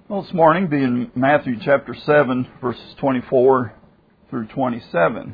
Well, this morning be in Matthew chapter 7, verses 24 through 27.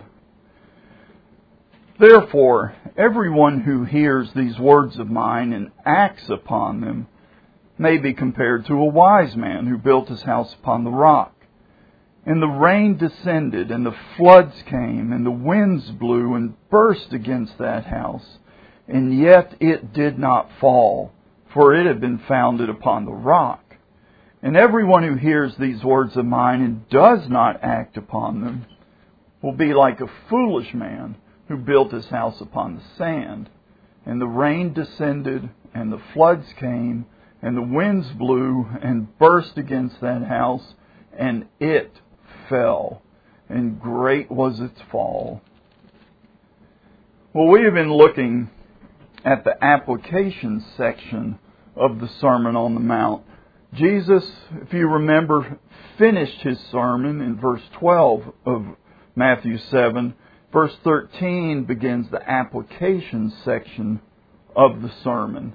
Therefore, everyone who hears these words of mine and acts upon them may be compared to a wise man who built his house upon the rock. And the rain descended, and the floods came, and the winds blew and burst against that house. And yet it did not fall, for it had been founded upon the rock. And everyone who hears these words of mine and does not act upon them will be like a foolish man who built his house upon the sand. And the rain descended, and the floods came, and the winds blew and burst against that house, and it fell, and great was its fall. Well, we have been looking at the application section of the Sermon on the Mount. Jesus, if you remember, finished his sermon in verse 12 of Matthew 7. Verse 13 begins the application section of the sermon.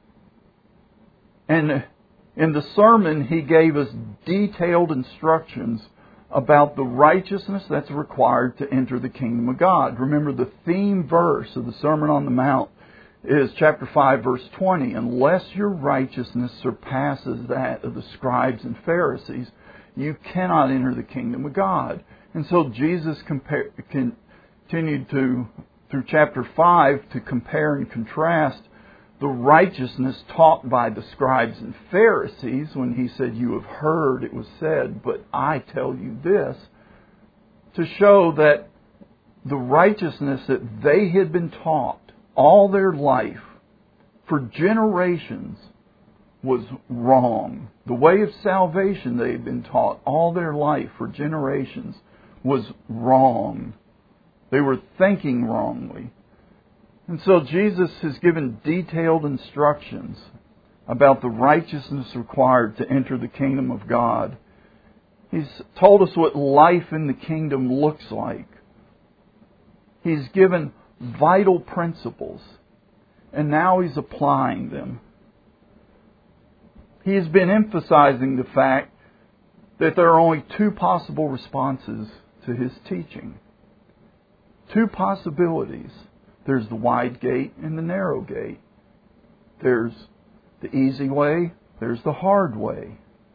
And in the sermon, he gave us detailed instructions about the righteousness that's required to enter the kingdom of God. Remember, the theme verse of the Sermon on the Mount is chapter 5, verse 20. Unless your righteousness surpasses that of the scribes and Pharisees, you cannot enter the kingdom of God. And so Jesus continued through chapter 5 to compare and contrast the righteousness taught by the scribes and Pharisees when he said, "You have heard it was said, but I tell you this," to show that the righteousness that they had been taught all their life, for generations, was wrong. The way of salvation they had been taught all their life, for generations, was wrong. They were thinking wrongly. And so Jesus has given detailed instructions about the righteousness required to enter the kingdom of God. He's told us what life in the kingdom looks like. He's given vital principles, and now he's applying them. He has been emphasizing the fact that there are only two possible responses to his teaching. Two possibilities. There's the wide gate and the narrow gate. There's the easy way, there's the hard way.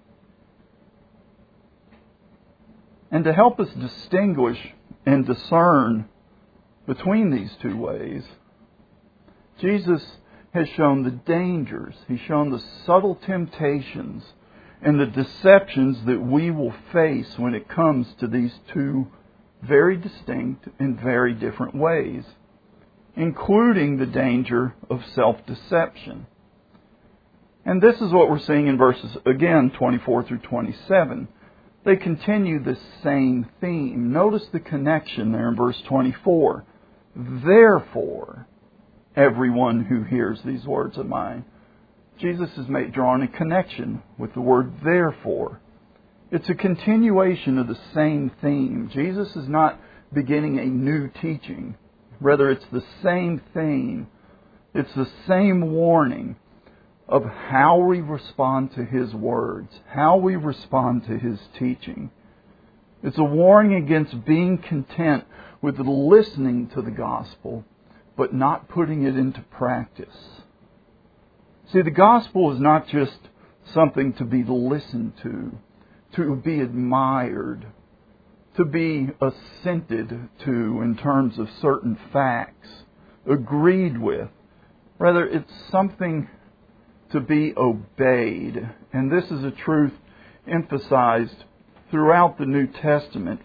And to help us distinguish and discern between these two ways, Jesus has shown the dangers. He's shown the subtle temptations and the deceptions that we will face when it comes to these two very distinct and very different ways, including the danger of self-deception. And this is what we're seeing in verses, again, 24 through 27. They continue the same theme. Notice the connection there in verse 24. Therefore, everyone who hears these words of mine. Jesus has drawn a connection with the word therefore. It's a continuation of the same theme. Jesus is not beginning a new teaching. Rather, it's the same theme. It's the same warning of how we respond to His words, how we respond to His teaching. It's a warning against being content with listening to the gospel, but not putting it into practice. See, the gospel is not just something to be listened to be admired, to be assented to in terms of certain facts, agreed with. Rather, it's something to be obeyed. And this is a truth emphasized throughout the New Testament.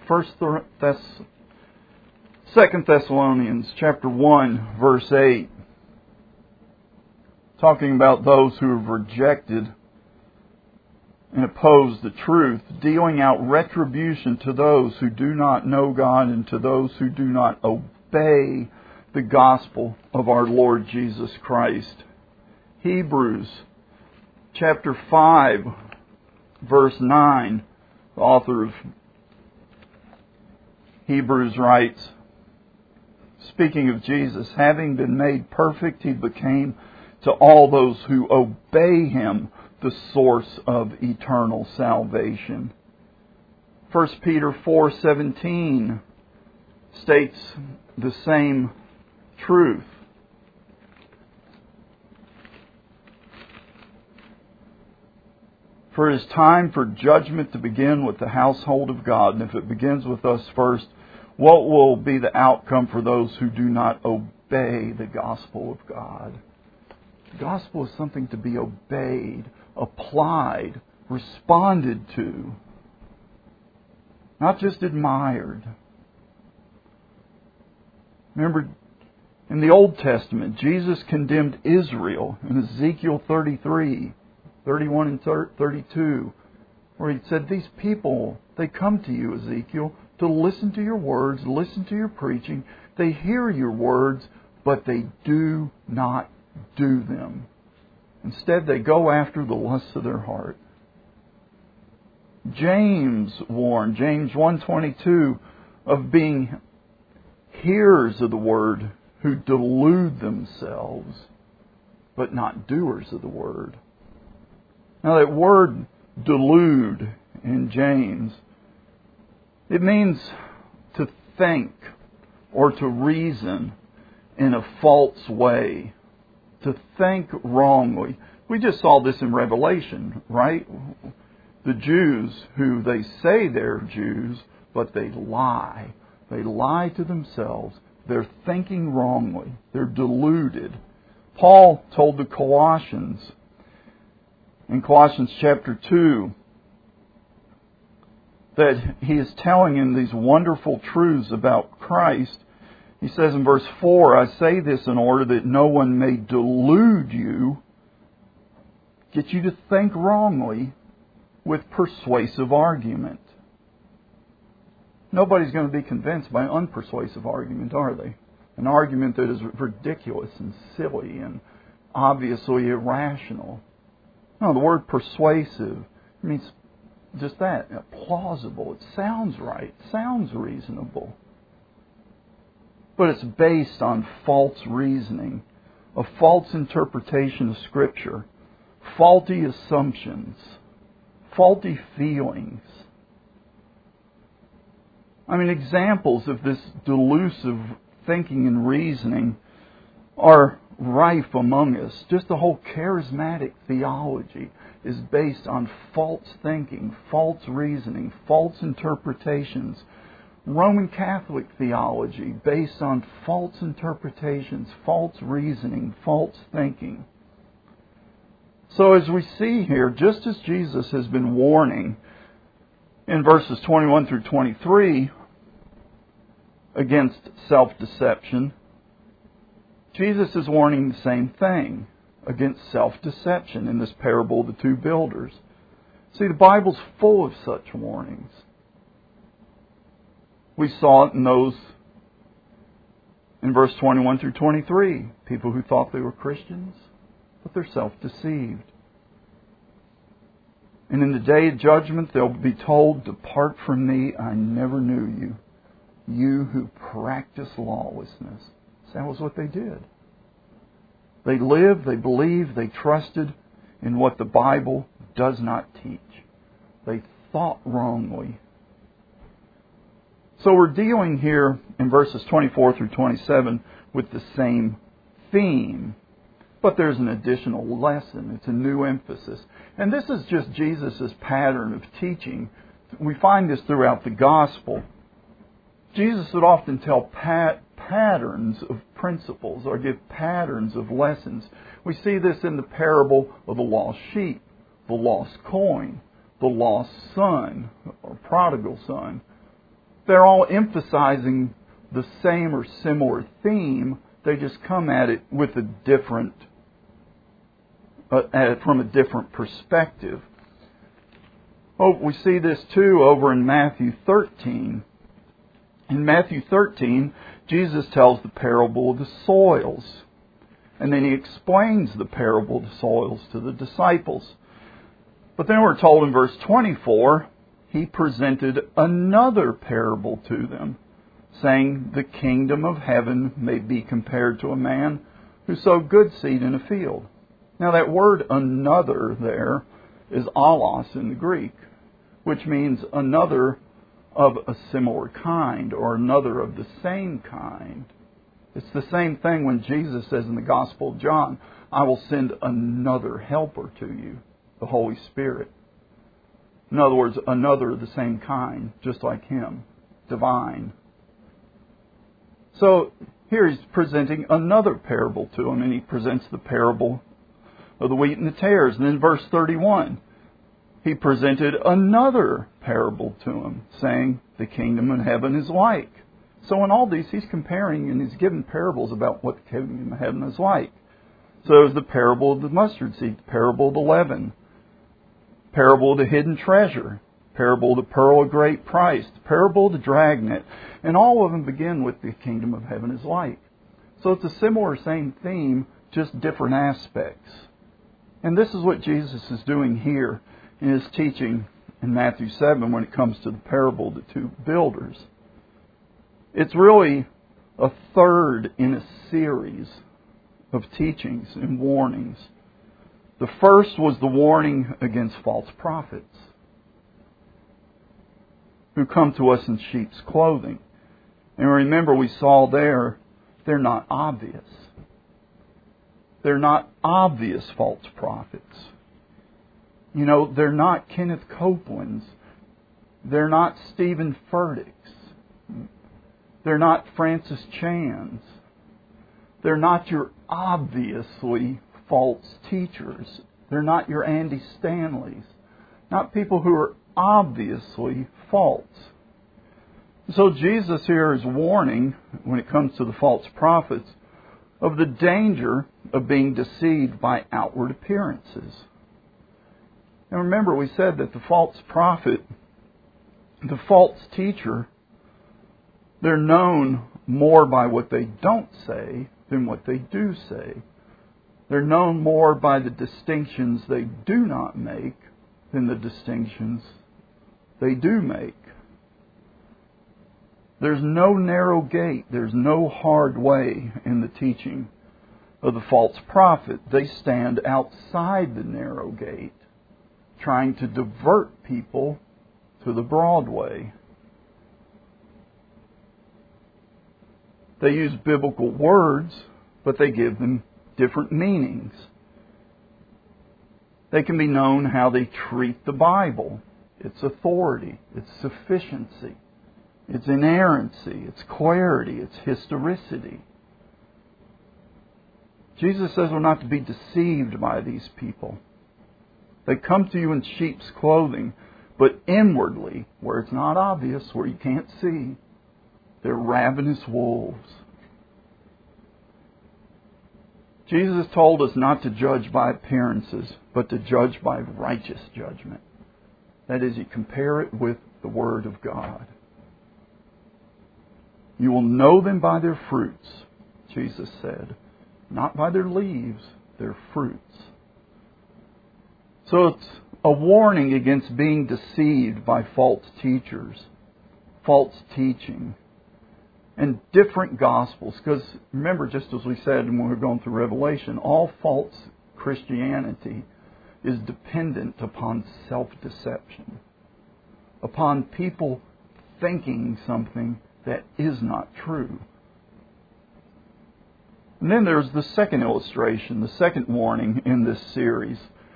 2 Thessalonians chapter 1, verse 8, talking about those who have rejected and opposed the truth, dealing out retribution to those who do not know God and to those who do not obey the gospel of our Lord Jesus Christ. Hebrews chapter 5, verse 9, the author of Hebrews writes, speaking of Jesus, having been made perfect, He became to all those who obey Him, the source of eternal salvation. 1 Peter 4:17 states the same truth. For it is time for judgment to begin with the household of God. And if it begins with us first, what will be the outcome for those who do not obey the gospel of God? The gospel is something to be obeyed, applied, responded to, not just admired. Remember, in the Old Testament, Jesus condemned Israel in Ezekiel 33, 31 and 32, where He said, these people, they come to you, Ezekiel, to listen to your words, listen to your preaching. They hear your words, but they do not do them. Instead, they go after the lusts of their heart. James warned, James 1:22, of being hearers of the word who delude themselves, but not doers of the word. Now that word delude in James, it means to think or to reason in a false way, to think wrongly. We just saw this in Revelation, right? The Jews who they say they're Jews, but they lie. They lie to themselves. They're thinking wrongly. They're deluded. Paul told the Colossians in Colossians chapter 2 that he is telling them these wonderful truths about Christ. He says in verse 4, I say this in order that no one may delude you, get you to think wrongly with persuasive argument. Nobody's going to be convinced by unpersuasive argument, are they? An argument that is ridiculous and silly and obviously irrational. No, the word persuasive means just that, plausible. It sounds right, sounds reasonable. But it's based on false reasoning, a false interpretation of Scripture, faulty assumptions, faulty feelings. I mean, examples of this delusive thinking and reasoning are rife among us. Just the whole charismatic theology is based on false thinking, false reasoning, false interpretations. Roman Catholic theology based on false interpretations, false reasoning, false thinking. So as we see here, just as Jesus has been warning in verses 21 through 23 against self-deception, Jesus is warning the same thing against self-deception in this parable of the two builders. See, the Bible's full of such warnings. We saw it in those in verse 21 through 23. People who thought they were Christians, but they're self-deceived. And in the day of judgment, they'll be told, depart from me, I never knew you. You who practice lawlessness. So that was what they did. They lived, they believed, they trusted in what the Bible does not teach. They thought wrongly. So we're dealing here in verses 24 through 27 with the same theme. But there's an additional lesson. It's a new emphasis. And this is just Jesus' pattern of teaching. We find this throughout the gospel. Jesus would often tell patterns of principles or give patterns of lessons. We see this in the parable of the lost sheep, the lost coin, the lost son, or prodigal son. They're all emphasizing the same or similar theme. They just come at it with a different, from a different perspective. Oh, we see this too over in Matthew 13. In Matthew 13, Jesus tells the parable of the soils. And then He explains the parable of the soils to the disciples. But then we're told in verse 24, He presented another parable to them, saying, the kingdom of heaven may be compared to a man who sowed good seed in a field. Now that word another there is allos in the Greek, which means another of a similar kind or another of the same kind. It's the same thing when Jesus says in the Gospel of John, I will send another helper to you, the Holy Spirit. In other words, another of the same kind, just like Him, divine. So here He's presenting another parable to him, and He presents the parable of the wheat and the tares. And in verse 31, He presented another parable to him, saying, the kingdom of heaven is like. So in all these, He's comparing and He's giving parables about what the kingdom of heaven is like. So there's the parable of the mustard seed, the parable of the leaven, parable of the hidden treasure, parable of the pearl of great price, the parable of the dragnet, and all of them begin with the kingdom of heaven is like. So it's a similar same theme, just different aspects. And this is what Jesus is doing here in His teaching in Matthew 7 when it comes to the parable of the two builders. It's really a third in a series of teachings and warnings. The first was the warning against false prophets who come to us in sheep's clothing. And remember, we saw there, they're not obvious. They're not obvious false prophets. You know, they're not Kenneth Copeland's. They're not Stephen Furtick's. They're not Francis Chan's. They're not your obviously false teachers. They're not your Andy Stanleys. Not people who are obviously false. So Jesus here is warning, when it comes to the false prophets, of the danger of being deceived by outward appearances. And remember, we said that the false prophet, the false teacher, they're known more by what they don't say than what they do say. They're known more by the distinctions they do not make than the distinctions they do make. There's no narrow gate. There's no hard way in the teaching of the false prophet. They stand outside the narrow gate, trying to divert people to the broad way. They use biblical words, but they give them different meanings. They can be known how they treat the Bible, its authority, its sufficiency, its inerrancy, its clarity, its historicity. Jesus says we're not to be deceived by these people. They come to you in sheep's clothing, but inwardly, where it's not obvious, where you can't see, they're ravenous wolves. Jesus told us not to judge by appearances, but to judge by righteous judgment. That is, you compare it with the Word of God. You will know them by their fruits, Jesus said. Not by their leaves, their fruits. So it's a warning against being deceived by false teachers, false teaching, and different gospels. Because remember, just as we said when we were going through Revelation, all false Christianity is dependent upon self-deception, upon people thinking something that is not true. And then there's the second illustration, the second warning in this series.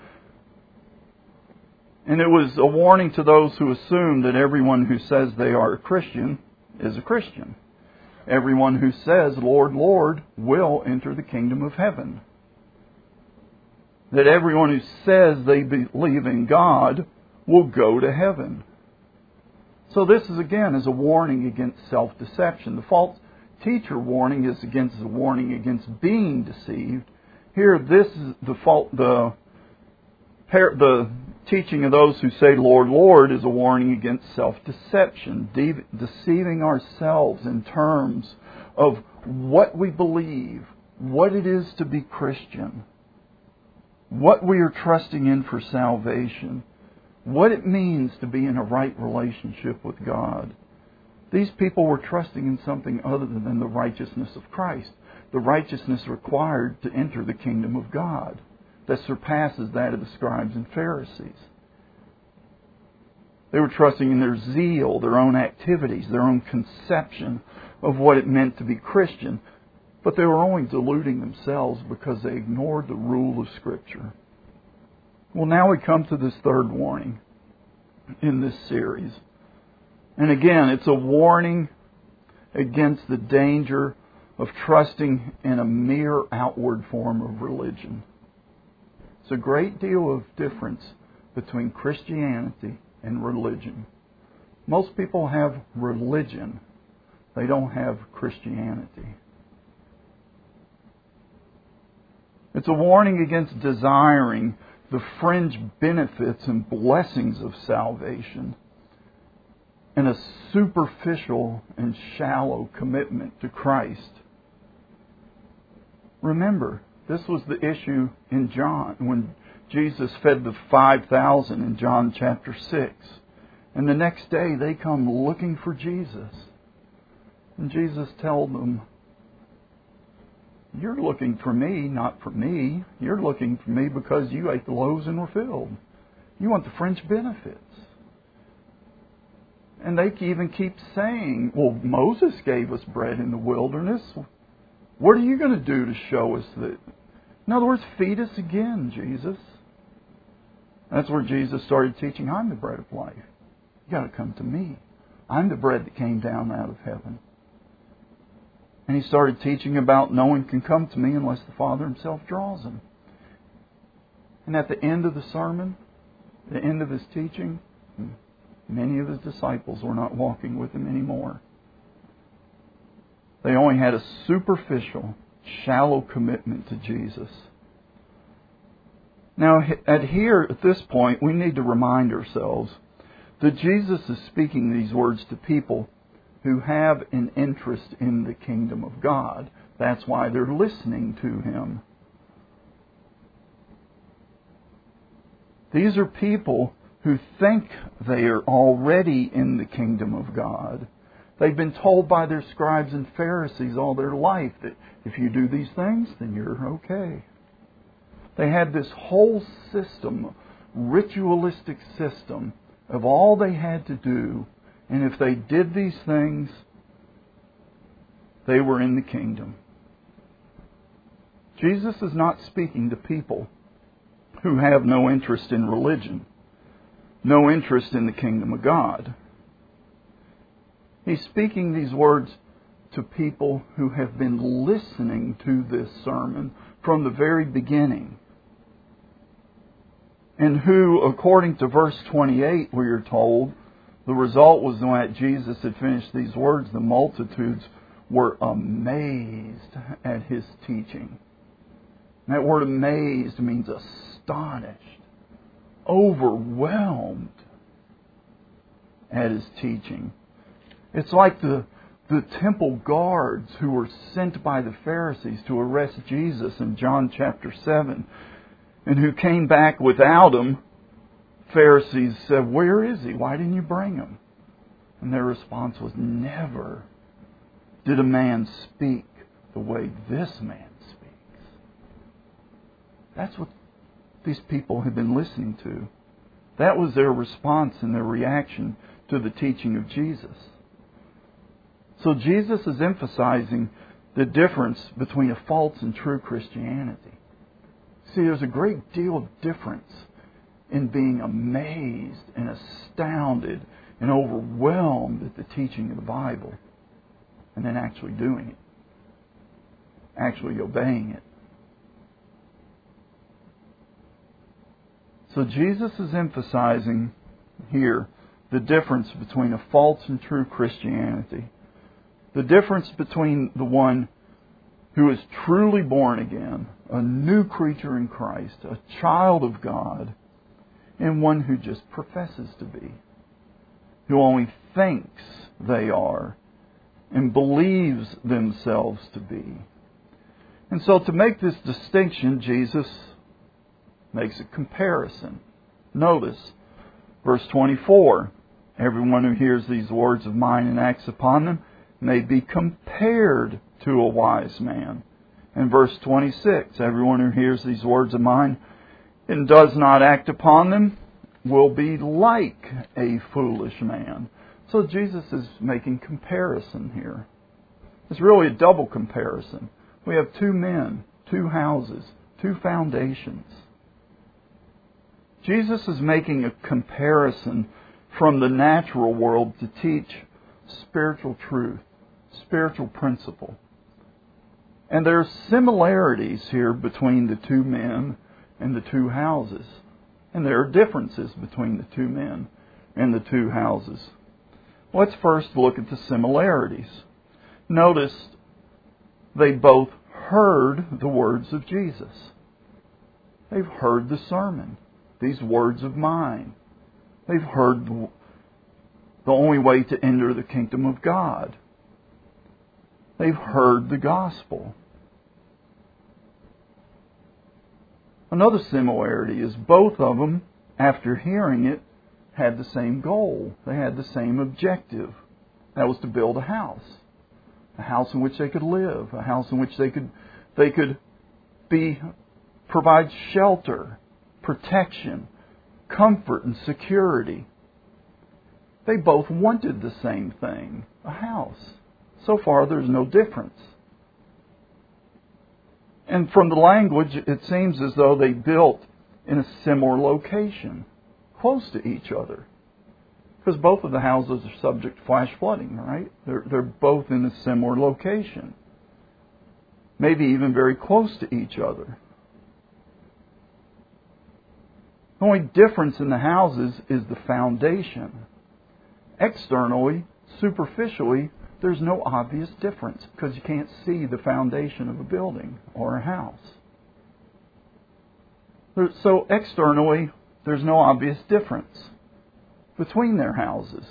And it was a warning to those who assume that everyone who says they are a Christian is a Christian. Everyone who says, Lord, Lord, will enter the kingdom of heaven. That everyone who says they believe in God will go to heaven. So this is again is a warning against self-deception. The false teacher warning is against the warning against being deceived. Here, this is the teaching of those who say, Lord, Lord, is a warning against self-deception, deceiving ourselves in terms of what we believe, what it is to be Christian, what we are trusting in for salvation, what it means to be in a right relationship with God. These people were trusting in something other than the righteousness of Christ. the righteousness required to enter the kingdom of God that surpasses that of the scribes and Pharisees. They were trusting in their zeal, their own activities, their own conception of what it meant to be Christian. But they were only deluding themselves because they ignored the rule of Scripture. Well, now we come to this third warning in this series. And again, it's a warning against the danger of trusting in a mere outward form of religion. It's a great deal of difference between Christianity and religion. Most people have religion. They don't have Christianity. It's a warning against desiring the fringe benefits and blessings of salvation and a superficial and shallow commitment to Christ. Remember, this was the issue in John when Jesus fed the 5,000 in John chapter 6. And the next day they come looking for Jesus. And Jesus told them, "You're looking for me, not for me. You're looking for me because you ate the loaves and were filled. You want the fringe benefits." And they even keep saying, "Well, Moses gave us bread in the wilderness. What are you going to do to show us that?" In other words, feed us again, Jesus. That's where Jesus started teaching, "I'm the bread of life. You got to come to me. I'm the bread that came down out of heaven." And he started teaching about no one can come to me unless the Father Himself draws them. And at the end of the sermon, the end of His teaching, many of His disciples were not walking with Him anymore. They only had a superficial, shallow commitment to Jesus. Now, at this point, we need to remind ourselves that Jesus is speaking these words to people who have an interest in the kingdom of God. That's why they're listening to Him. These are people who think they are already in the kingdom of God. They've been told by their scribes and Pharisees all their life that if you do these things, then you're okay. They had this whole system, ritualistic system, of all they had to do. And if they did these things, they were in the kingdom. Jesus is not speaking to people who have no interest in religion, no interest in the kingdom of God. He's speaking these words to people who have been listening to this sermon from the very beginning. And who, according to verse 28, we are told, the result was when Jesus had finished these words, the multitudes were amazed at His teaching. And that word amazed means astonished, overwhelmed at His teaching. It's like the temple guards who were sent by the Pharisees to arrest Jesus in John chapter 7, and who came back without Him. Pharisees said, "Where is He? Why didn't you bring Him?" And their response was, "Never did a man speak the way this man speaks." That's what these people had been listening to. That was their response and their reaction to the teaching of Jesus. So Jesus is emphasizing the difference between a false and true Christianity. See, there's a great deal of difference in being amazed and astounded and overwhelmed at the teaching of the Bible and then actually doing it, actually obeying it. So Jesus is emphasizing here the difference between a false and true Christianity. The difference between the one who is truly born again, a new creature in Christ, a child of God, and one who just professes to be, who only thinks they are and believes themselves to be. And so to make this distinction, Jesus makes a comparison. Notice verse 24. "Everyone who hears these words of mine and acts upon them may be compared to a wise man In verse 26, everyone who hears these words of mine and does not act upon them will be like a foolish man. So Jesus is making comparison here. It's really a double comparison. We have two men, two houses, two foundations. Jesus is making a comparison from the natural world to teach spiritual truth, spiritual principle. And there are similarities here between the two men and the two houses. And there are differences between the two men and the two houses. Let's first look at the similarities. Notice they both heard the words of Jesus. They've heard the sermon, these words of mine. They've heard the only way to enter the kingdom of God. They've heard the gospel. Another similarity is both of them, after hearing it, had the same goal. They had the same objective. That was to build a house in which they could live, a house in which they could provide shelter, protection, comfort, and security. They both wanted the same thing, a house. So far, there's no difference. And from the language, it seems as though they built in a similar location, close to each other. Because both of the houses are subject to flash flooding, right? They're both in a similar location. Maybe even very close to each other. The only difference in the houses is the foundation. Externally, superficially, there's no obvious difference because you can't see the foundation of a building or a house. So externally, there's no obvious difference between their houses.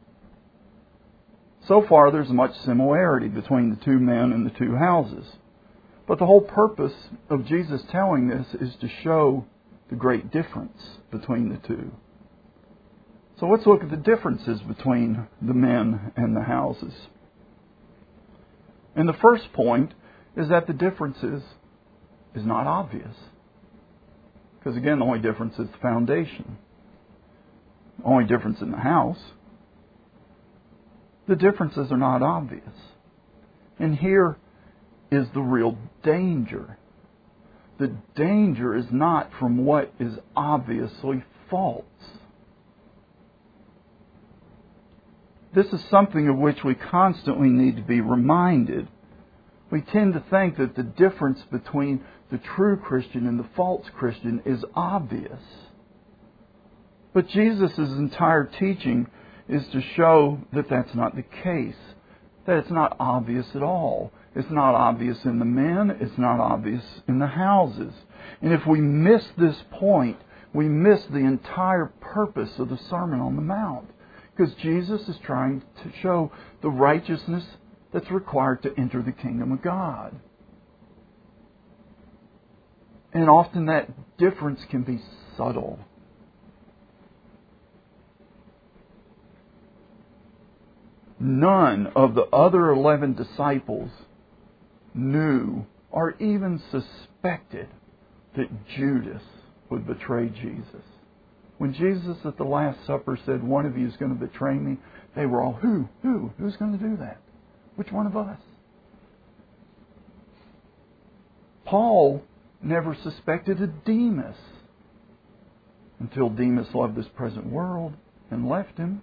So far, there's much similarity between the two men and the two houses. But the whole purpose of Jesus telling this is to show the great difference between the two. So let's look at the differences between the men and the houses. And the first point is that the difference is not obvious. Because again, the only difference is the foundation. The only difference in the house. The differences are not obvious. And here is the real danger. The danger is not from what is obviously false. This is something of which we constantly need to be reminded. We tend to think that the difference between the true Christian and the false Christian is obvious. But Jesus' entire teaching is to show that that's not the case. That it's not obvious at all. It's not obvious in the men. It's not obvious in the houses. And if we miss this point, we miss the entire purpose of the Sermon on the Mount. Because Jesus is trying to show the righteousness that's required to enter the kingdom of God. And often that difference can be subtle. None of the other 11 disciples knew or even suspected that Judas would betray Jesus. When Jesus at the Last Supper said, "One of you is going to betray me," they were all, Who? Who's going to do that? Which one of us? Paul never suspected a Demas until Demas loved this present world and left him.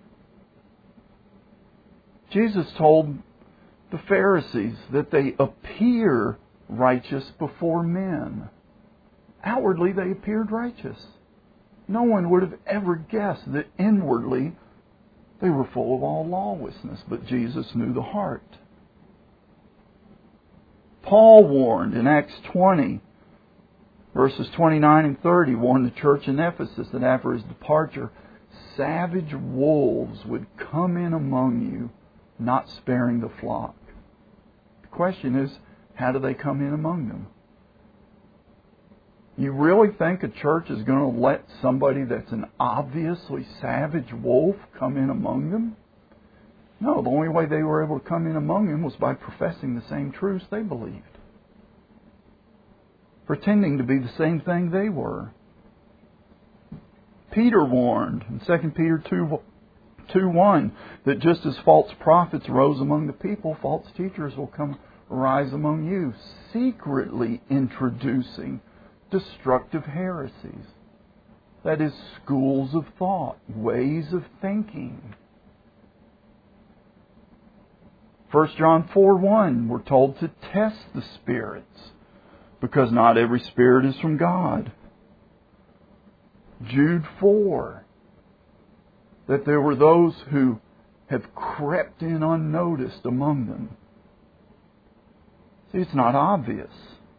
Jesus told the Pharisees that they appear righteous before men. Outwardly, they appeared righteous. No one would have ever guessed that inwardly they were full of all lawlessness, but Jesus knew the heart. Paul warned in Acts 20, verses 29 and 30, warned the church in Ephesus that after his departure, savage wolves would come in among you, not sparing the flock. The question is, how do they come in among them? You really think a church is going to let somebody that's an obviously savage wolf come in among them? No, the only way they were able to come in among them was by professing the same truths they believed. pretending to be the same thing they were. Peter warned in 2 Peter 2:1 that just as false prophets rose among the people, false teachers will arise among you, secretly introducing destructive heresies. That is, schools of thought, ways of thinking. 1 John 4:1, we're told to test the spirits, because not every spirit is from God. Jude 4, that there were those who have crept in unnoticed among them. See, it's not obvious.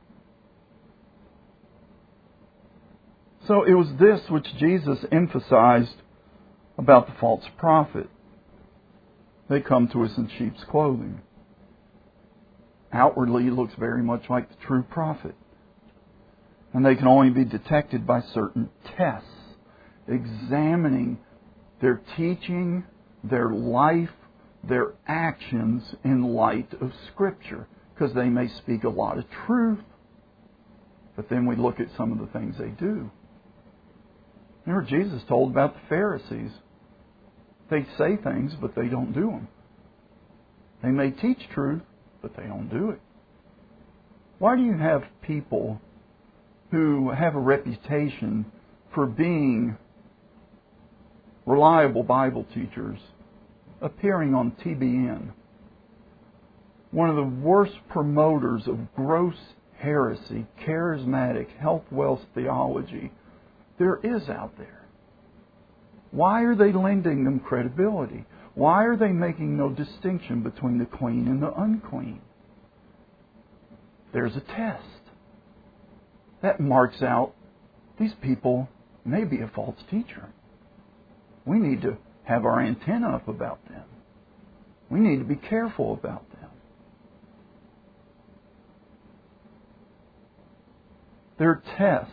So it was this which Jesus emphasized about the false prophet. They come to us in sheep's clothing. Outwardly, he looks very much like the true prophet. And they can only be detected by certain tests, examining their teaching, their life, their actions in light of Scripture. Because they may speak a lot of truth, but then we look at some of the things they do. Remember, Jesus told about the Pharisees. They say things, but they don't do them. They may teach truth, but they don't do it. Why do you have people who have a reputation for being reliable Bible teachers appearing on TBN? One of the worst promoters of gross heresy, charismatic, health wealth theology there is out there. Why are they lending them credibility? Why are they making no distinction between the clean and the unclean? There's a test. That marks out these people may be a false teacher. We need to have our antenna up about them. We need to be careful about them. There are tests.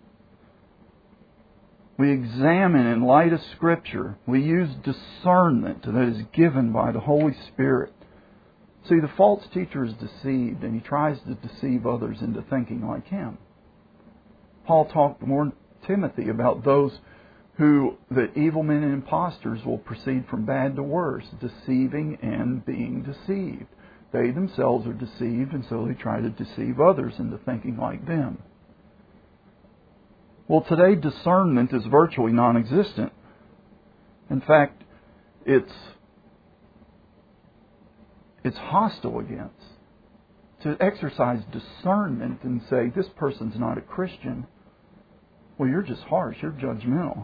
We examine in light of Scripture. We use discernment that is given by the Holy Spirit. See, the false teacher is deceived, and he tries to deceive others into thinking like him. Paul talked more in Timothy about those that evil men and impostors will proceed from bad to worse, deceiving and being deceived. They themselves are deceived, and so they try to deceive others into thinking like them. Well, today discernment is virtually non-existent. In fact, it's hostile against. To exercise discernment and say, this person's not a Christian, well, you're just harsh, you're judgmental.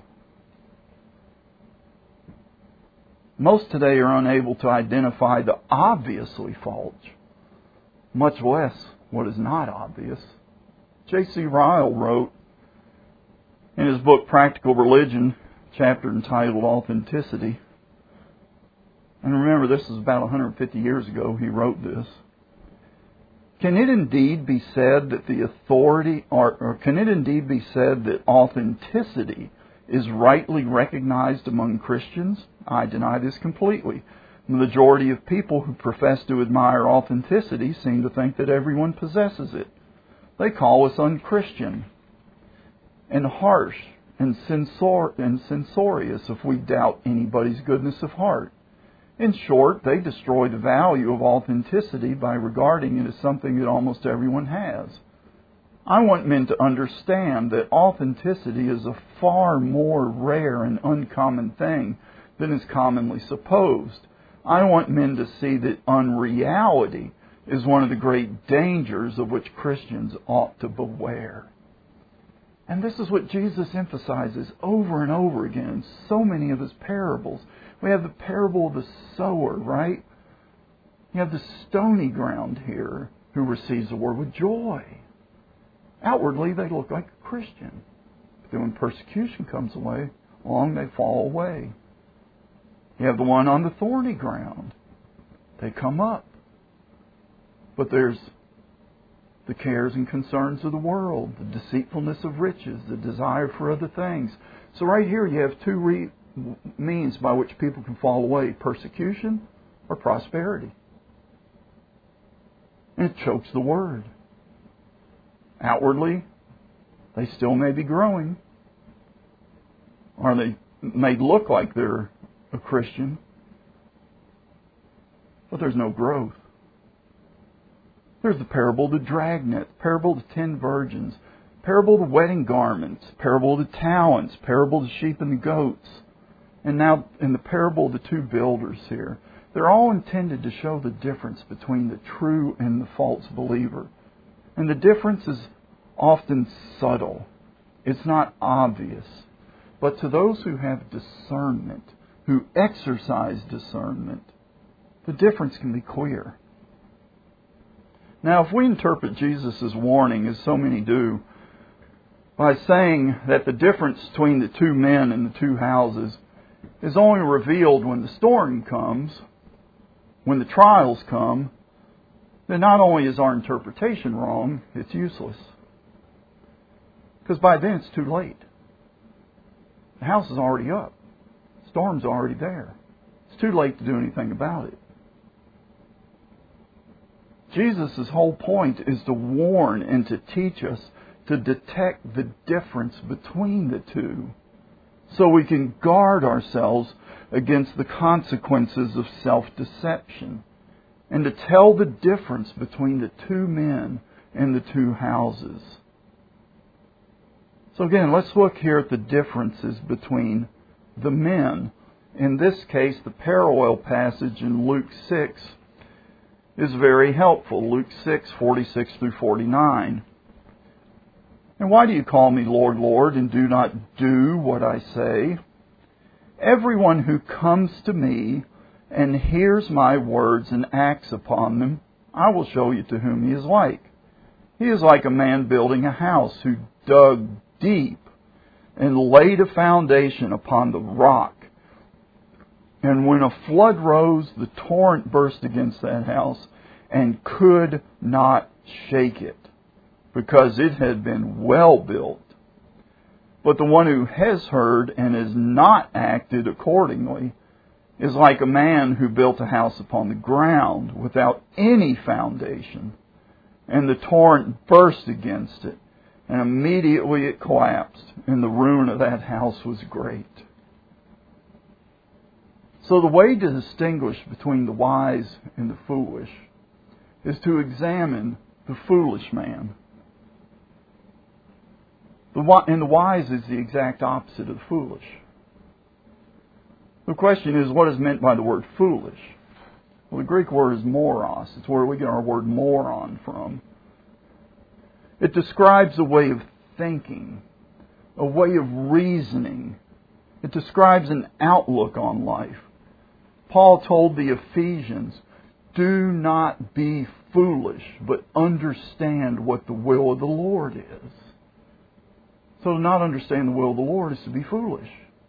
Most today are unable to identify the obviously false, much less what is not obvious. J.C. Ryle wrote, in his book, Practical Religion, chapter entitled Authenticity. And remember, this is about 150 years ago he wrote this. Can it indeed be said that can it indeed be said that authenticity is rightly recognized among Christians? I deny this completely. The majority of people who profess to admire authenticity seem to think that everyone possesses it. They call us unchristian and harsh and censorious if we doubt anybody's goodness of heart. In short, they destroy the value of authenticity by regarding it as something that almost everyone has. I want men to understand that authenticity is a far more rare and uncommon thing than is commonly supposed. I want men to see that unreality is one of the great dangers of which Christians ought to beware. And this is what Jesus emphasizes over and over again in so many of his parables. We have the parable of the sower, right? You have the stony ground here who receives the word with joy. Outwardly, they look like a Christian. But then when persecution comes along, they fall away. You have the one on the thorny ground. They come up. But there's the cares and concerns of the world, the deceitfulness of riches, the desire for other things. So right here you have two means by which people can fall away: persecution or prosperity. And it chokes the word. Outwardly, they still may be growing. Or they may look like they're a Christian, but there's no growth. There's the parable of the dragnet, parable of the 10 virgins, parable of the wedding garments, parable of the talents, parable of the sheep and the goats, and now in the parable of the 2 builders here. They're all intended to show the difference between the true and the false believer. And the difference is often subtle. It's not obvious. But to those who have discernment, who exercise discernment, the difference can be clear. Now, if we interpret Jesus' warning, as so many do, by saying that the difference between the 2 men and the 2 houses is only revealed when the storm comes, when the trials come, then not only is our interpretation wrong, it's useless. Because by then it's too late. The house is already up. The storm's already there. It's too late to do anything about it. Jesus' whole point is to warn and to teach us to detect the difference between the 2, so we can guard ourselves against the consequences of self-deception, and to tell the difference between the 2 men and the 2 houses. So again, let's look here at the differences between the men. In this case, the parallel passage in Luke 6 is very helpful. Luke 6, 46 through 49. And why do you call me Lord, Lord, and do not do what I say? Everyone who comes to me and hears my words and acts upon them, I will show you to whom he is like. He is like a man building a house who dug deep and laid a foundation upon the rock. And when a flood rose, the torrent burst against that house and could not shake it, because it had been well built. But the one who has heard and has not acted accordingly is like a man who built a house upon the ground without any foundation. And the torrent burst against it, and immediately it collapsed, and the ruin of that house was great. So the way to distinguish between the wise and the foolish is to examine the foolish man. And the wise is the exact opposite of the foolish. The question is, what is meant by the word foolish? Well, the Greek word is moros. It's where we get our word moron from. It describes a way of thinking, a way of reasoning. It describes an outlook on life. Paul told the Ephesians, do not be foolish, but understand what the will of the Lord is. So to not understand the will of the Lord is to be foolish.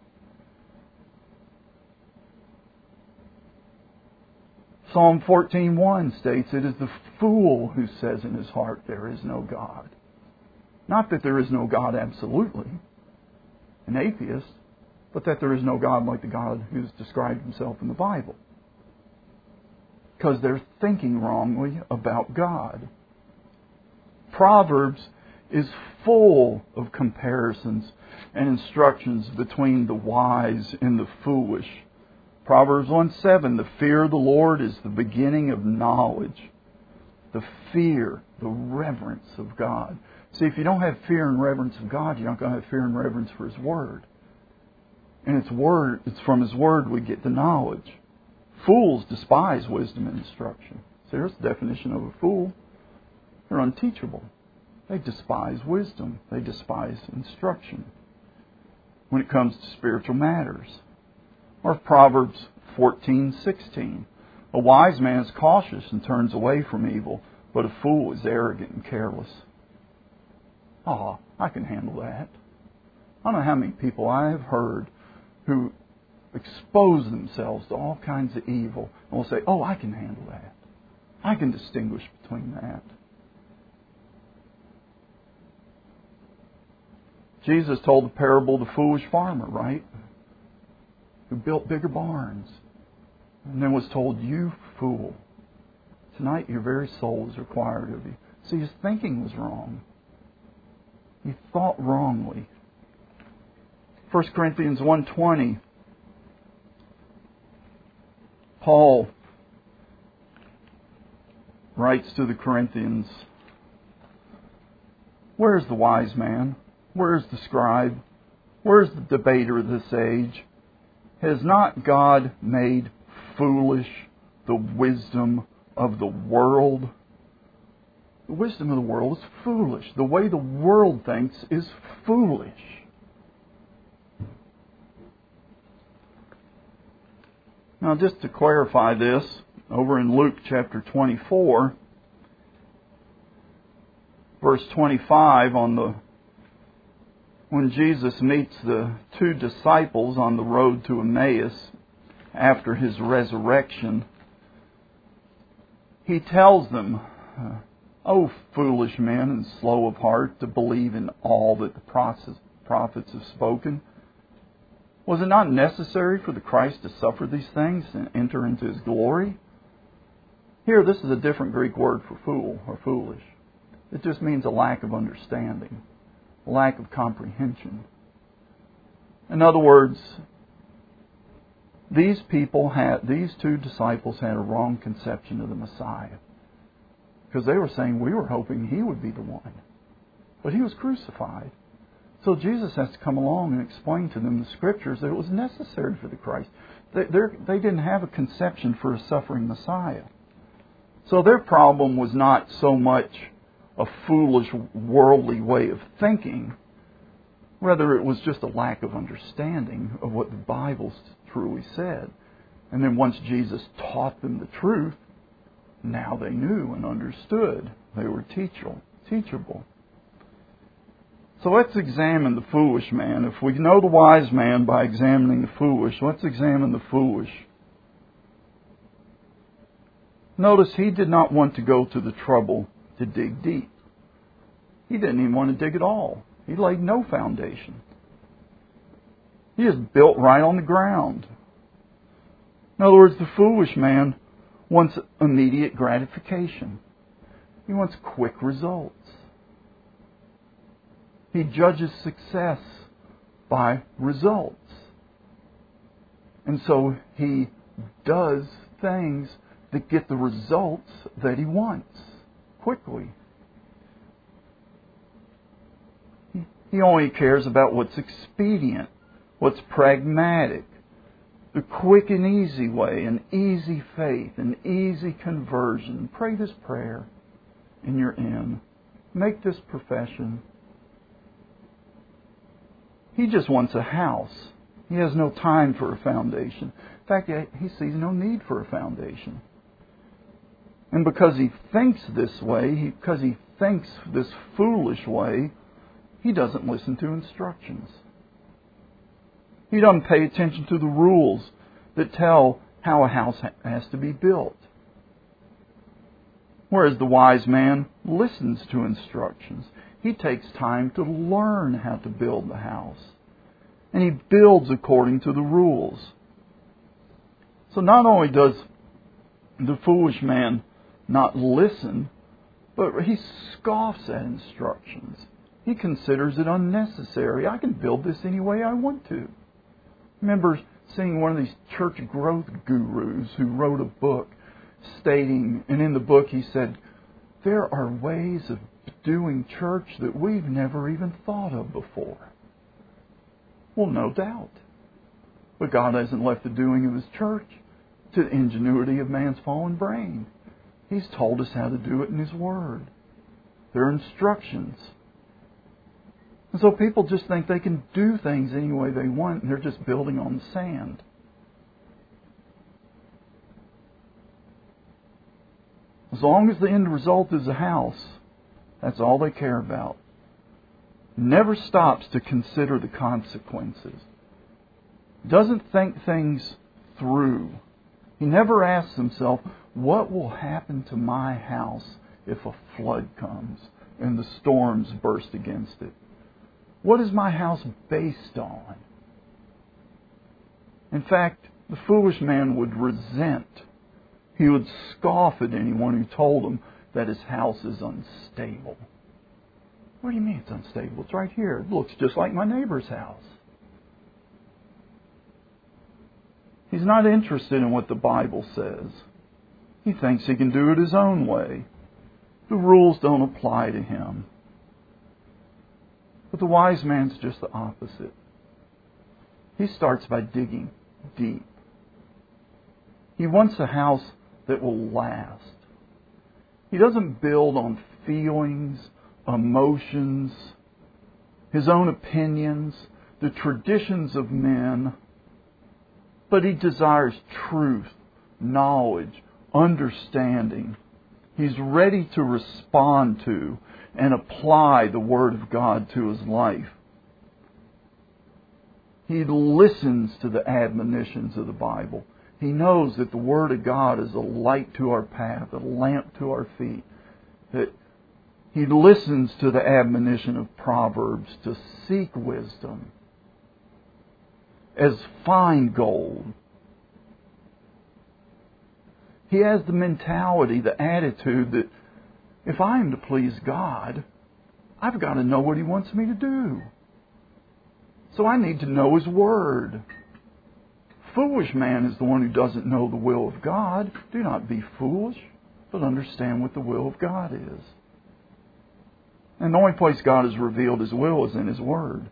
Psalm 14:1 states, it is the fool who says in his heart, there is no God. Not that there is no God absolutely, an atheist, but that there is no God like the God who's described himself in the Bible. Because they're thinking wrongly about God. Proverbs is full of comparisons and instructions between the wise and the foolish. Proverbs 1:7, the fear of the Lord is the beginning of knowledge. The fear, the reverence of God. See, if you don't have fear and reverence of God, you're not going to have fear and reverence for His Word. And it's from His Word we get the knowledge. Fools despise wisdom and instruction. So here's the definition of a fool. They're unteachable. They despise wisdom. They despise instruction when it comes to spiritual matters. Or Proverbs 14:16. A wise man is cautious and turns away from evil, but a fool is arrogant and careless. I can handle that. I don't know how many people I have heard who expose themselves to all kinds of evil and will say, I can handle that. I can distinguish between that. Jesus told the parable of the foolish farmer, right? Who built bigger barns. And then was told, you fool, tonight your very soul is required of you. See, his thinking was wrong. He thought wrongly. 1 Corinthians 1:20, Paul writes to the Corinthians, "Where's the wise man? Where's the scribe? Where's the debater of this age? Has not God made foolish the wisdom of the world?" The wisdom of the world is foolish. The way the world thinks is foolish. Now, just to clarify this, over in Luke chapter 24, verse 25, when Jesus meets the two disciples on the road to Emmaus after His resurrection, He tells them, "O foolish men and slow of heart to believe in all that the prophets have spoken. Was it not necessary for the Christ to suffer these things and enter into His glory?" Here, this is a different Greek word for fool or foolish. It just means a lack of understanding, a lack of comprehension. In other words, these two disciples had a wrong conception of the Messiah. Because they were saying, we were hoping He would be the one. But He was crucified. So Jesus has to come along and explain to them the Scriptures that it was necessary for the Christ. They didn't have a conception for a suffering Messiah. So their problem was not so much a foolish, worldly way of thinking. Rather, it was just a lack of understanding of what the Bible truly said. And then once Jesus taught them the truth, now they knew and understood. They were teachable. So let's examine the foolish man. If we know the wise man by examining the foolish, let's examine the foolish. Notice he did not want to go to the trouble to dig deep. He didn't even want to dig at all. He laid no foundation. He just built right on the ground. In other words, the foolish man wants immediate gratification. He wants quick results. He judges success by results. And so he does things that get the results that he wants quickly. He only cares about what's expedient, what's pragmatic, the quick and easy way, an easy faith, an easy conversion. Pray this prayer and you're in. Make this profession. He just wants a house. He has no time for a foundation. In fact, he sees no need for a foundation. And because he thinks this way, because he thinks this foolish way, he doesn't listen to instructions. He doesn't pay attention to the rules that tell how a house has to be built. Whereas the wise man listens to instructions. He takes time to learn how to build the house. And he builds according to the rules. So not only does the foolish man not listen, but he scoffs at instructions. He considers it unnecessary. I can build this any way I want to. I remember seeing one of these church growth gurus who wrote a book stating, and in the book he said, there are ways of doing church that we've never even thought of before. Well, no doubt. But God hasn't left the doing of His church to the ingenuity of man's fallen brain. He's told us how to do it in His Word. There are instructions. And so people just think they can do things any way they want, and they're just building on the sand. As long as the end result is a house, that's all they care about. Never stops to consider the consequences. Doesn't think things through. He never asks himself, what will happen to my house if a flood comes and the storms burst against it? What is my house based on? In fact, the foolish man would resent. He would scoff at anyone who told him that his house is unstable. What do you mean it's unstable? It's right here. It looks just like my neighbor's house. He's not interested in what the Bible says. He thinks he can do it his own way. The rules don't apply to him. But the wise man's just the opposite. He starts by digging deep. He wants a house that will last. He doesn't build on feelings, emotions, his own opinions, the traditions of men, but he desires truth, knowledge, understanding. He's ready to respond to and apply the Word of God to his life. He listens to the admonitions of the Bible. He knows that the Word of God is a light to our path, a lamp to our feet. That he listens to the admonition of Proverbs to seek wisdom as fine gold. He has the mentality, the attitude that if I am to please God, I've got to know what He wants me to do. So I need to know His Word. Foolish man is the one who doesn't know the will of God. Do not be foolish, but understand what the will of God is. And the only place God has revealed His will is in His Word.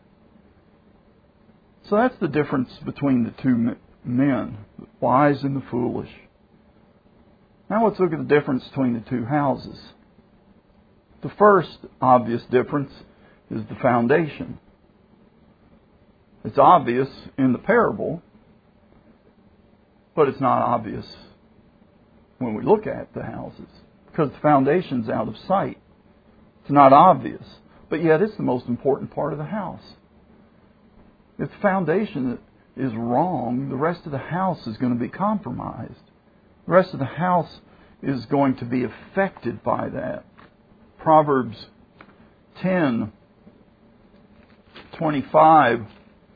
So that's the difference between the two men, the wise and the foolish. Now let's look at the difference between the two houses. The first obvious difference is the foundation. It's obvious in the parable, but it's not obvious when we look at the houses, because the foundation's out of sight. It's not obvious, but yet it's the most important part of the house. If the foundation is wrong, the rest of the house is going to be compromised. The rest of the house is going to be affected by that. Proverbs 10:25.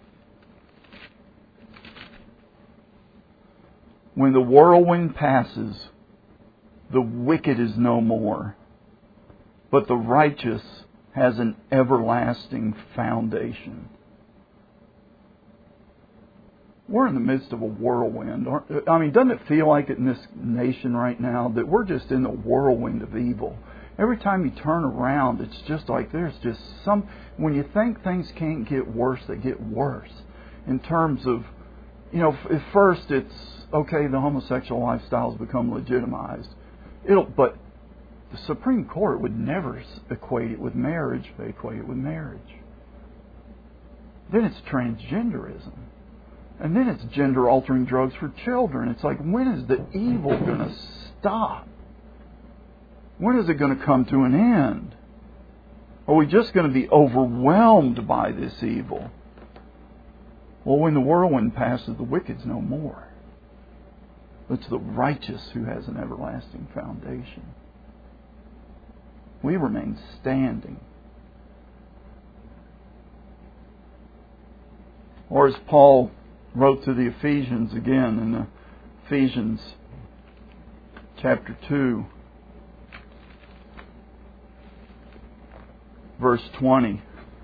When the whirlwind passes, the wicked is no more, but the righteous has an everlasting foundation. We're in the midst of a whirlwind. Doesn't it feel like it in this nation right now that we're just in the whirlwind of evil? Every time you turn around, it's just like there's just when you think things can't get worse, they get worse. In terms of, at first it's, okay, the homosexual lifestyle has become legitimized. But the Supreme Court would never equate it with marriage. They equate it with marriage. Then it's transgenderism. And then it's gender-altering drugs for children. It's like, when is the evil going to stop? When is it going to come to an end? Are we just going to be overwhelmed by this evil? Well, when the whirlwind passes, the wicked's no more. It's the righteous who has an everlasting foundation. We remain standing. Or as Paul wrote to the Ephesians again in Ephesians chapter 2, verse 20.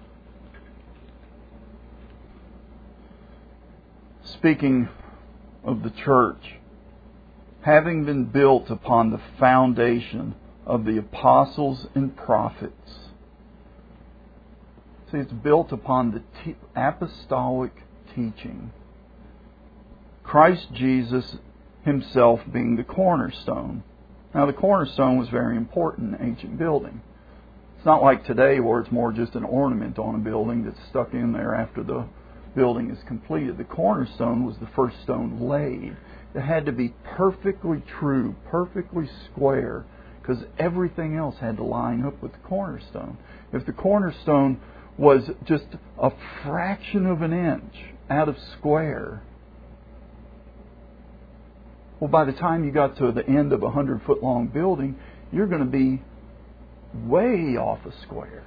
Speaking of the church, having been built upon the foundation of the apostles and prophets. See, it's built upon the apostolic teaching. Christ Jesus Himself being the cornerstone. Now, the cornerstone was very important in ancient building. It's not like today where it's more just an ornament on a building that's stuck in there after the building is completed. The cornerstone was the first stone laid. It had to be perfectly true, perfectly square, because everything else had to line up with the cornerstone. If the cornerstone was just a fraction of an inch out of square, well, by the time you got to the end of a 100-foot long building, you're going to be way off a square.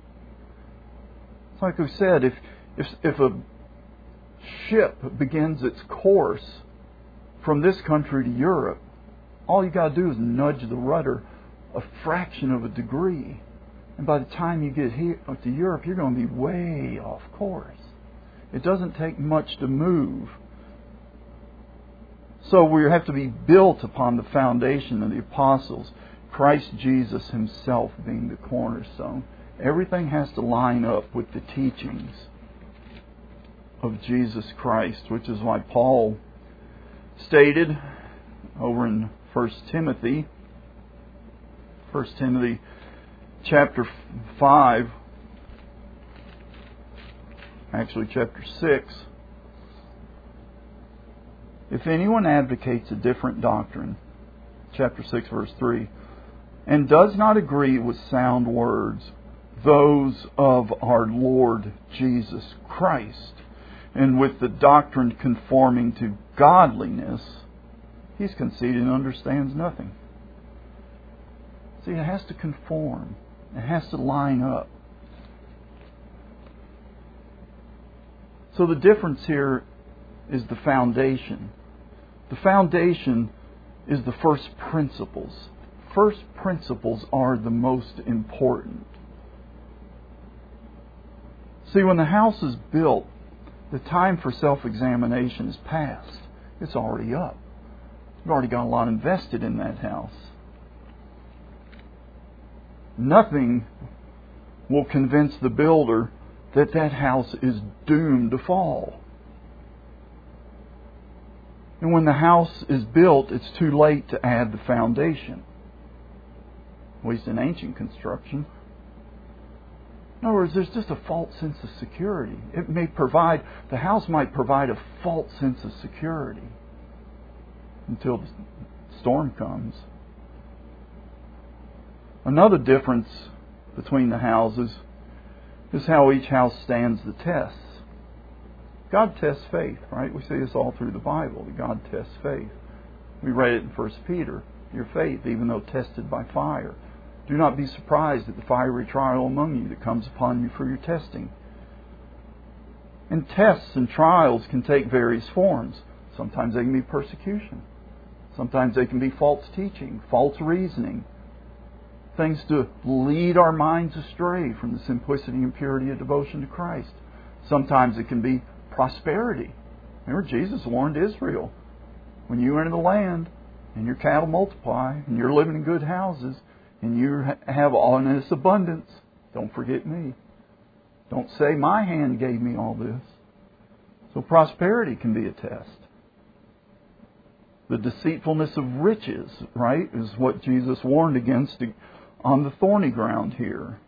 It's like we said, if a ship begins its course from this country to Europe, all you got to do is nudge the rudder a fraction of a degree, And by the time you get here to Europe, you're going to be way off course. It doesn't take much to move. So we have to be built upon the foundation of the apostles, Christ Jesus Himself being the cornerstone. Everything has to line up with the teachings of Jesus Christ, which is why Paul stated over in 1 Timothy chapter 5, actually chapter 6, if anyone advocates a different doctrine, chapter 6 verse 3, and does not agree with sound words, those of our Lord Jesus Christ, and with the doctrine conforming to godliness, he's conceited and understands nothing. See, it has to conform. It has to line up. So the difference here is the foundation. The foundation is the first principles. First principles are the most important. See, when the house is built, the time for self-examination is past. It's already up. You've already got a lot invested in that house. Nothing will convince the builder that that house is doomed to fall. And when the house is built, it's too late to add the foundation. At least in ancient construction. In other words, there's just a false sense of security. The house might provide a false sense of security until the storm comes. Another difference between the houses is how each house stands the tests. God tests faith, right? We see this all through the Bible, that God tests faith. We read it in 1 Peter. Your faith, even though tested by fire. Do not be surprised at the fiery trial among you that comes upon you for your testing. And tests and trials can take various forms. Sometimes they can be persecution. Sometimes they can be false teaching, false reasoning. Things to lead our minds astray from the simplicity and purity of devotion to Christ. Sometimes it can be prosperity. Remember, Jesus warned Israel, when you enter the land and your cattle multiply and you're living in good houses and you have all in this abundance, don't forget me. Don't say my hand gave me all this. So prosperity can be a test. The deceitfulness of riches, right, is what Jesus warned against on the thorny ground here.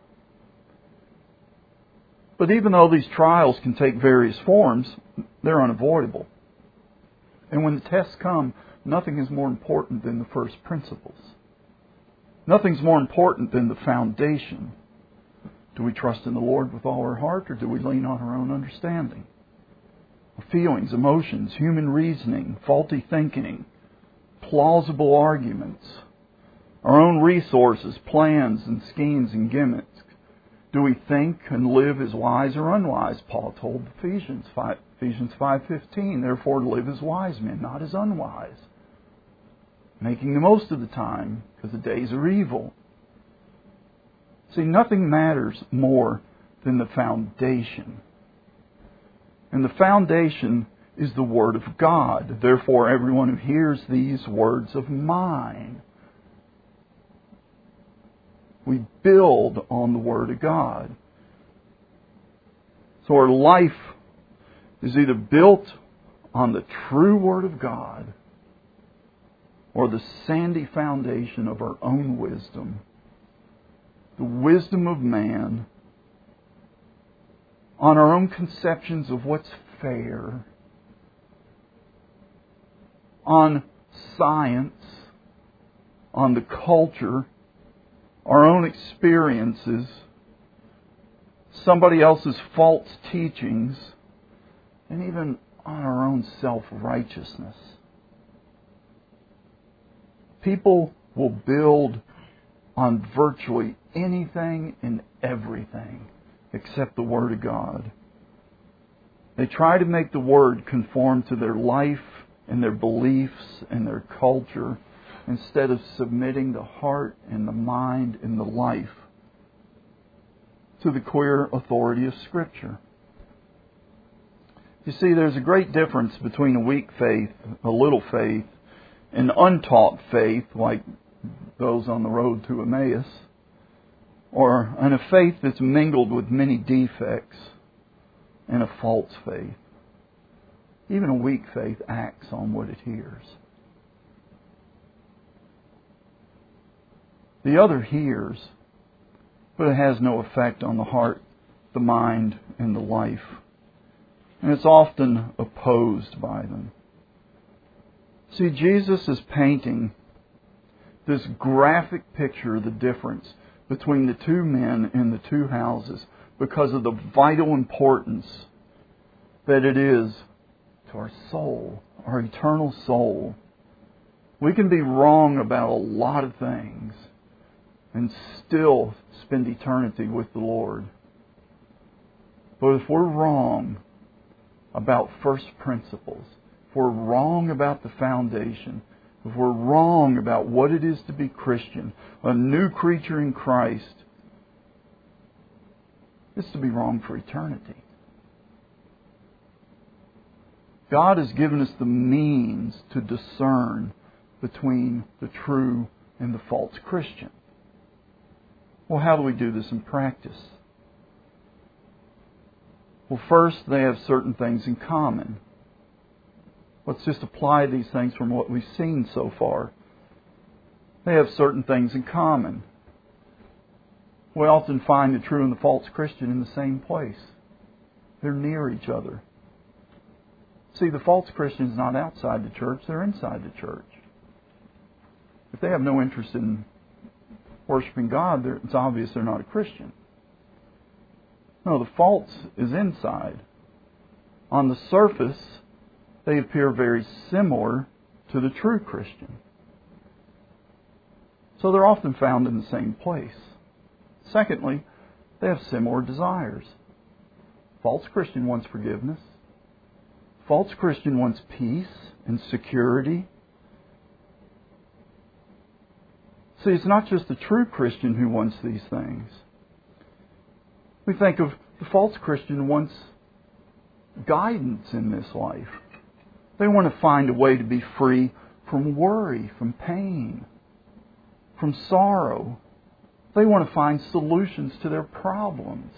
But even though these trials can take various forms, they're unavoidable. And when the tests come, nothing is more important than the first principles. Nothing's more important than the foundation. Do we trust in the Lord with all our heart, or do we lean on our own understanding? Feelings, emotions, human reasoning, faulty thinking, plausible arguments, our own resources, plans and schemes and gimmicks. Do we think and live as wise or unwise? Paul told Ephesians 5:15, therefore live as wise men, not as unwise. Making the most of the time, because the days are evil. See, nothing matters more than the foundation. And the foundation is the Word of God. Therefore, everyone who hears these words of mine, we build on the Word of God. So our life is either built on the true Word of God or the sandy foundation of our own wisdom, the wisdom of man, on our own conceptions of what's fair, on science, on the culture, our own experiences, somebody else's false teachings, and even on our own self-righteousness. People will build on virtually anything and everything except the Word of God. They try to make the Word conform to their life and their beliefs and their culture instead of submitting the heart and the mind and the life to the clear authority of Scripture. You see, there's a great difference between a weak faith, a little faith, and untaught faith, like those on the road to Emmaus, and a faith that's mingled with many defects, and a false faith. Even a weak faith acts on what it hears. The other hears, but it has no effect on the heart, the mind, and the life. And it's often opposed by them. See, Jesus is painting this graphic picture of the difference between the two men in the two houses because of the vital importance that it is to our soul, our eternal soul. We can be wrong about a lot of things and still spend eternity with the Lord. But if we're wrong about first principles, if we're wrong about the foundation, if we're wrong about what it is to be Christian, a new creature in Christ, it's to be wrong for eternity. God has given us the means to discern between the true and the false Christian. Well, how do we do this in practice? Well, first, they have certain things in common. Let's just apply these things from what we've seen so far. They have certain things in common. We often find the true and the false Christian in the same place. They're near each other. See, the false Christian is not outside the church, they're inside the church. If they have no interest in worshiping God, it's obvious they're not a Christian. No, the false is inside. On the surface, they appear very similar to the true Christian. So they're often found in the same place. Secondly, they have similar desires. False Christian wants forgiveness. False Christian wants peace and security. See, it's not just the true Christian who wants these things. We think of the false Christian wants guidance in this life. They want to find a way to be free from worry, from pain, from sorrow. They want to find solutions to their problems.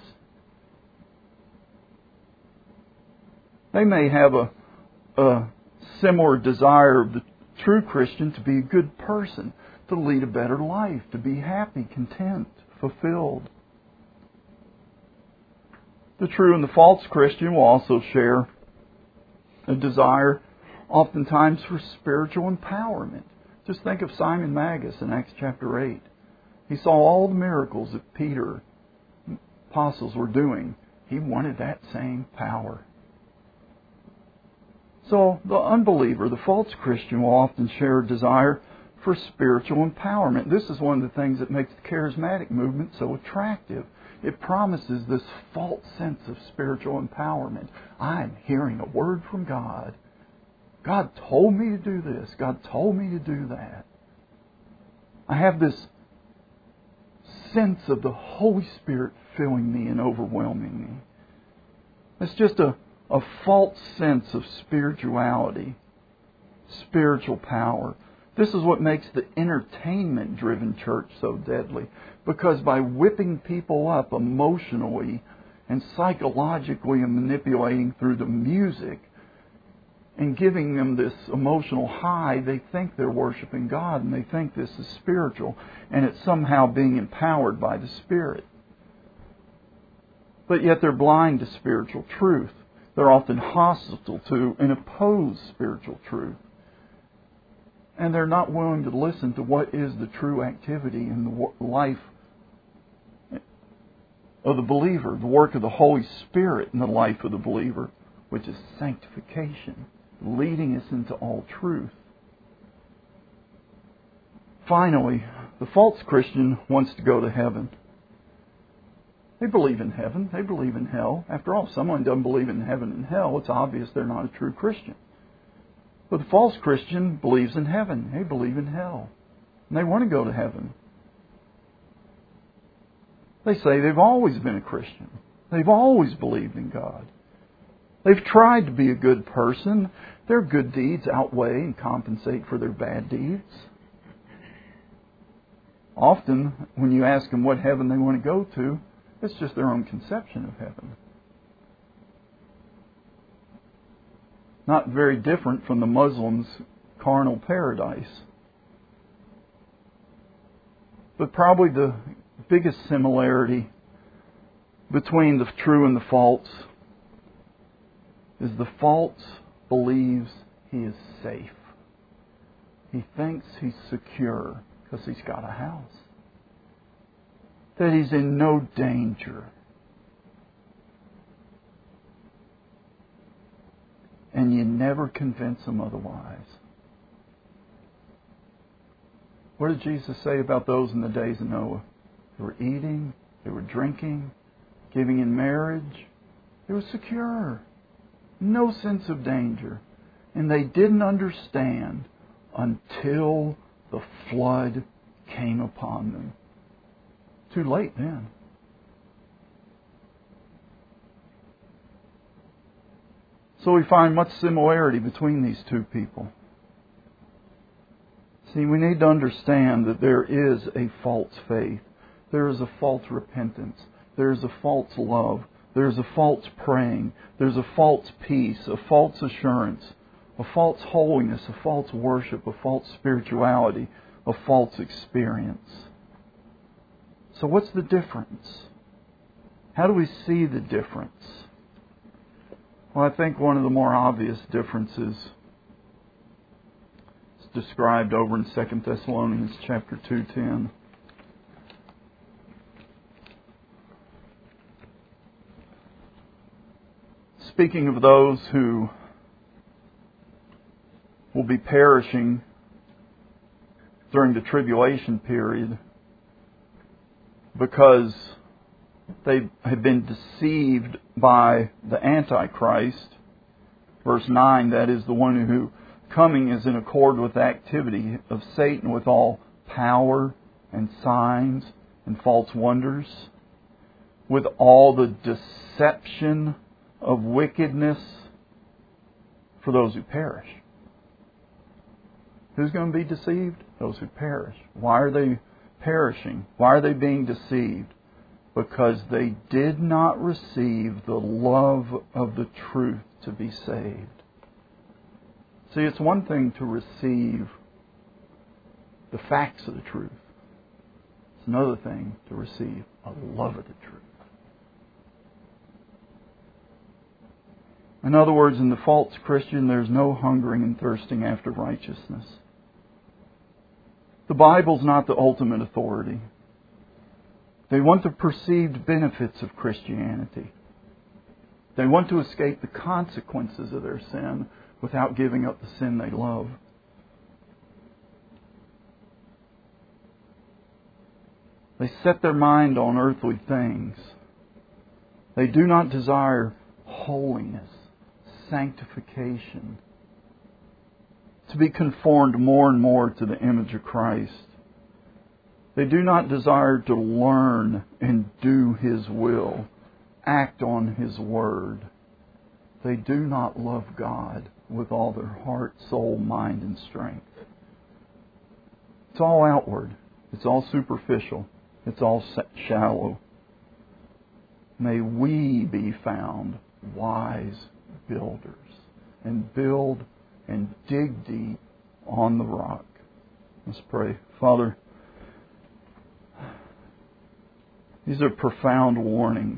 They may have a similar desire of the true Christian to be a good person, to lead a better life, to be happy, content, fulfilled. The true and the false Christian will also share a desire oftentimes for spiritual empowerment. Just think of Simon Magus in Acts chapter 8. He saw all the miracles that Peter, apostles, were doing. He wanted that same power. So the unbeliever, the false Christian, will often share a desire for spiritual empowerment. This is one of the things that makes the charismatic movement so attractive. It promises this false sense of spiritual empowerment. I'm hearing a word from God. God told me to do this. God told me to do that. I have this sense of the Holy Spirit filling me and overwhelming me. It's just a false sense of spirituality, spiritual power. This is what makes the entertainment-driven church so deadly. Because by whipping people up emotionally and psychologically and manipulating through the music and giving them this emotional high, they think they're worshiping God and they think this is spiritual and it's somehow being empowered by the Spirit. But yet they're blind to spiritual truth. They're often hostile to and oppose spiritual truth. And they're not willing to listen to what is the true activity in the life of the believer, the work of the Holy Spirit in the life of the believer, which is sanctification, leading us into all truth. Finally, the false Christian wants to go to heaven. They believe in heaven. They believe in hell. After all, if someone doesn't believe in heaven and hell, it's obvious they're not a true Christian. But the false Christian believes in heaven. They believe in hell. And they want to go to heaven. They say they've always been a Christian. They've always believed in God. They've tried to be a good person. Their good deeds outweigh and compensate for their bad deeds. Often, when you ask them what heaven they want to go to, it's just their own conception of heaven. Not very different from the Muslims' carnal paradise. But probably the biggest similarity between the true and the false is the false believes he is safe. He thinks he's secure because he's got a house. That he's in no danger. And you never convince him otherwise. What did Jesus say about those in the days of Noah? They were eating, they were drinking, giving in marriage. They were secure. No sense of danger. And they didn't understand until the flood came upon them. Too late then. So we find much similarity between these two people. See, we need to understand that there is a false faith. There is a false repentance. There is a false love. There is a false praying. There's a false peace, a false assurance, a false holiness, a false worship, a false spirituality, a false experience. So what's the difference? How do we see the difference? Well, I think one of the more obvious differences is described over in 2 Thessalonians chapter 2:10. Speaking of those who will be perishing during the tribulation period because they have been deceived by the Antichrist. Verse 9, that is the one who coming is in accord with the activity of Satan with all power and signs and false wonders, with all the deception of wickedness for those who perish. Who's going to be deceived? Those who perish. Why are they perishing? Why are they being deceived? Because they did not receive the love of the truth to be saved. See, it's one thing to receive the facts of the truth. It's another thing to receive a love of the truth. In other words, in the false Christian, there's no hungering and thirsting after righteousness. The Bible's not the ultimate authority. They want the perceived benefits of Christianity. They want to escape the consequences of their sin without giving up the sin they love. They set their mind on earthly things. They do not desire holiness, sanctification, to be conformed more and more to the image of Christ. They do not desire to learn and do His will, act on His word. They do not love God with all their heart, soul, mind, and strength. It's all outward. It's all superficial. It's all shallow. May we be found wise builders and build and dig deep on the rock. Let's pray. Father, these are profound warnings.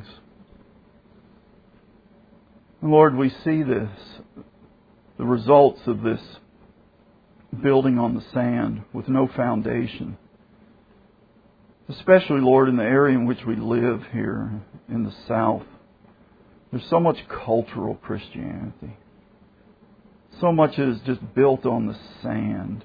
And Lord, we see this, the results of this building on the sand with no foundation. Especially, Lord, in the area in which we live here in the South. There's so much cultural Christianity. So much is just built on the sand.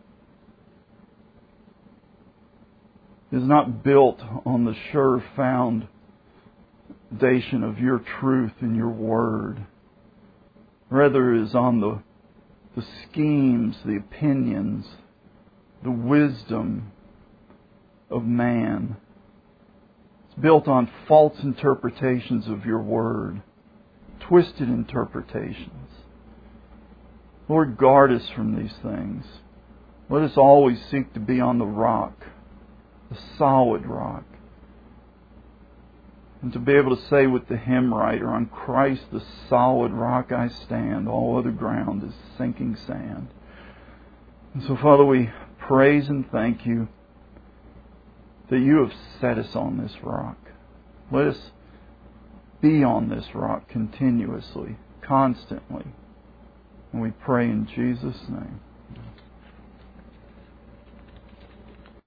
It is not built on the sure foundation of your truth and your word. Rather, it is on the schemes, the opinions, the wisdom of man. It's built on false interpretations of your Word, twisted interpretations. Lord, guard us from these things. Let us always seek to be on the rock, the solid rock. And to be able to say with the hymn writer, on Christ the solid rock I stand, all other ground is sinking sand. And so, Father, we praise and thank You that You have set us on this rock. Let us be on this rock continuously, constantly. And we pray in Jesus' name.